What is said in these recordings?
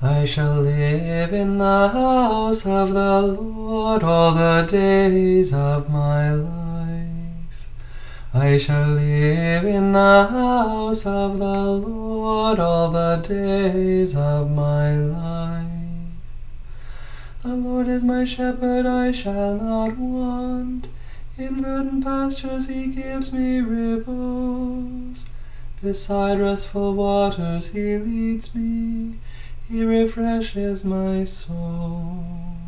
I shall live in the house of the Lord all the days of my life. I shall live in the house of the Lord all the days of my life. The Lord is my shepherd, I shall not want. In verdant pastures he gives me repose. Beside restful waters he leads me. He refreshes my soul.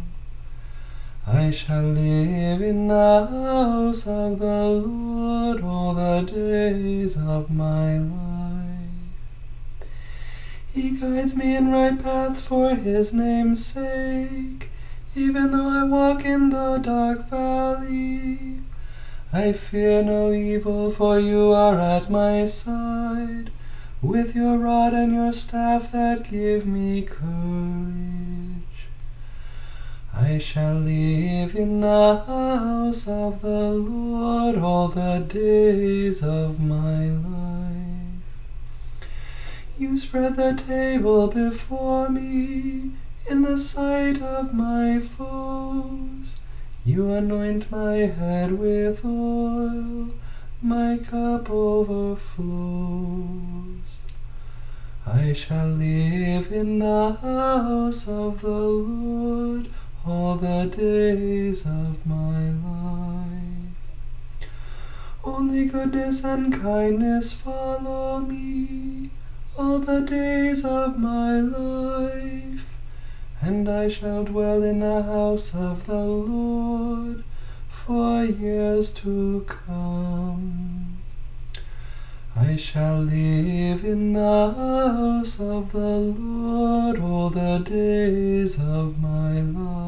I shall live in the house of the Lord all the days of my life. He guides me in right paths for his name's sake. Even though I walk in the dark valley, I fear no evil, for you are at my side. With your rod and your staff that give me courage. I shall live in the house of the Lord all the days of my life. You spread the table before me in the sight of my foes. You anoint my head with oil, my cup overflows. I shall live in the house of the Lord all the days of my life. Only goodness and kindness follow me all the days of my life, and I shall dwell in the house of the Lord for years to come. I shall live in the house of the Lord all the days of my life.